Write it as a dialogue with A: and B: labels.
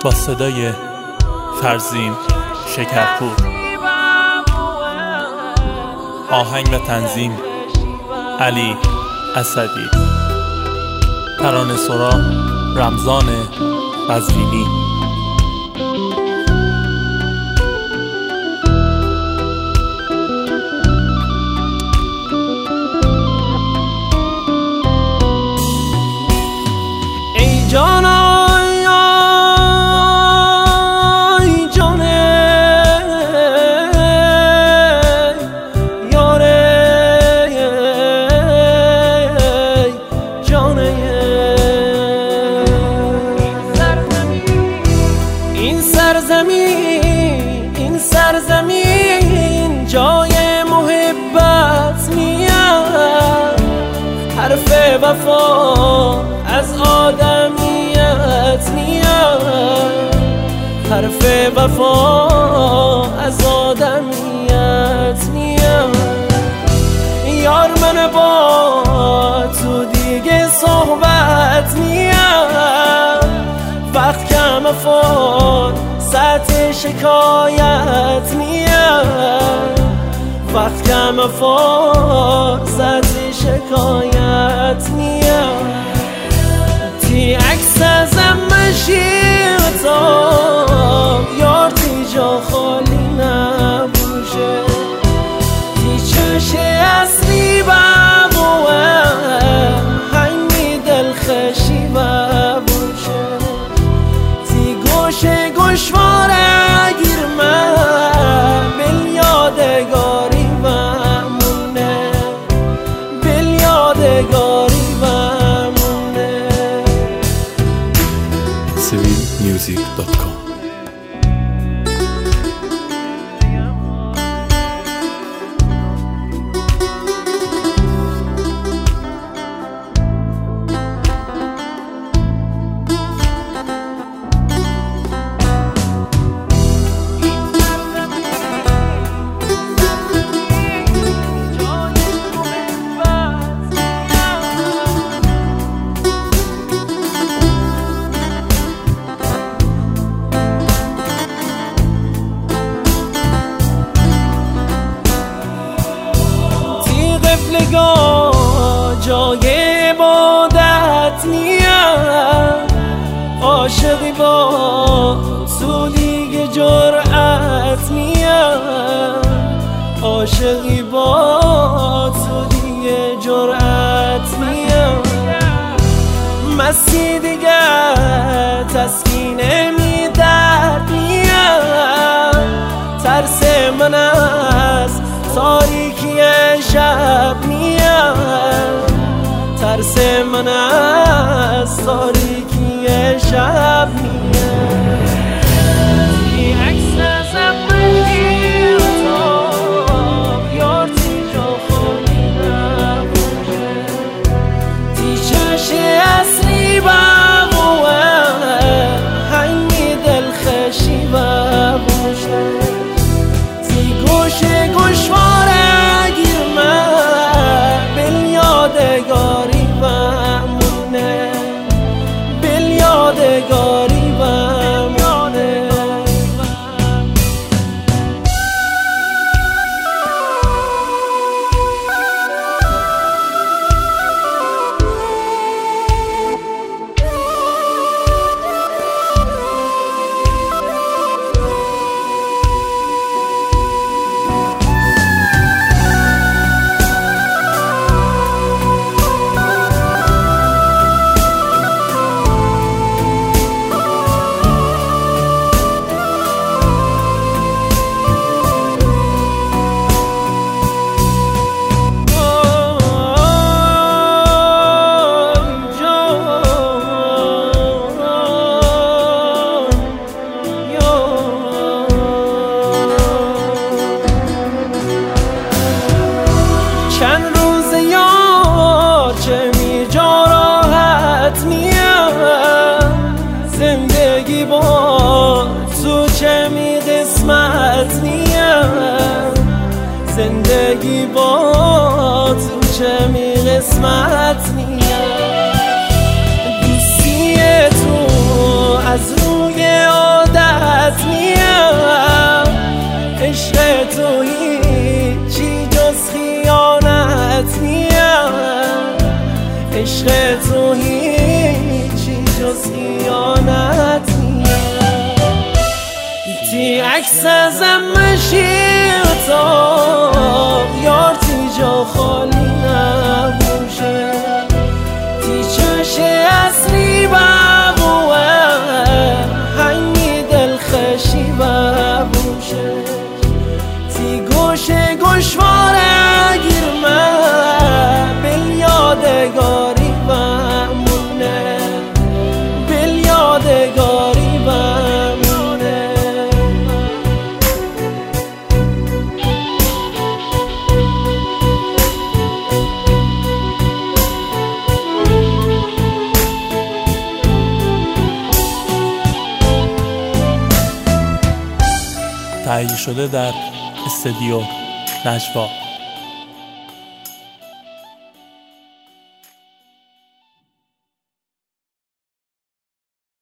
A: با صدای فرزین شکرپور، آهنگ و تنظیم علی اسدی، ترانه سرا رمضان قزوینی.
B: ای جانا این سرزمین جای محبت میاد، حرف وفا از آدمیت میاد، حرف وفا از آدمیت میاد. یار من با تو دیگه صحبت میاد، وقت کم افاد سطح شکایت میاد، وقت کم افاد سطح شکایت میاد. تی عکس ازم مشیر تا یار تی جا خالی نبوشه، تی چشه اصلی بابوه هنگی دلخشی بابوشه، تی گوشه گوشواره گیر من بل یادگاری بمونه، بل یادگاری بمونه.
A: civilmusic.com
B: جای عبادت نیست، عاشقی با تو دیگه جرأت نیست، عاشقی با تو دیگه جرأت نیست. مستی دیگه تسکین نمیدرد نیست، ترس من از تاریکی شب میاد، ترس من از تاریکی شب میاد. این عکس ازم مشیر تا یار تی جا خالی نبوشه، تی چشه اصلی بابوه هنگی دلخشی بابوشه، تی گوشه گوشواره گیر من بل یادگاری بمونه، بل یادگاری بمونه. زندگی با تو چه می قسمت نیست، زندگی با تو چه می قسمت نیست. دوستی تو از روی سزم مشیتا یار تی جا خالی نبوشه تی چش اصلی بابوه هنگی دل خشی بابوشه تی گوشه گوشواره گیرمه بل یادگاری بمونه بل یادگاری بمونه
A: تهیه شده در استودیو نجوا.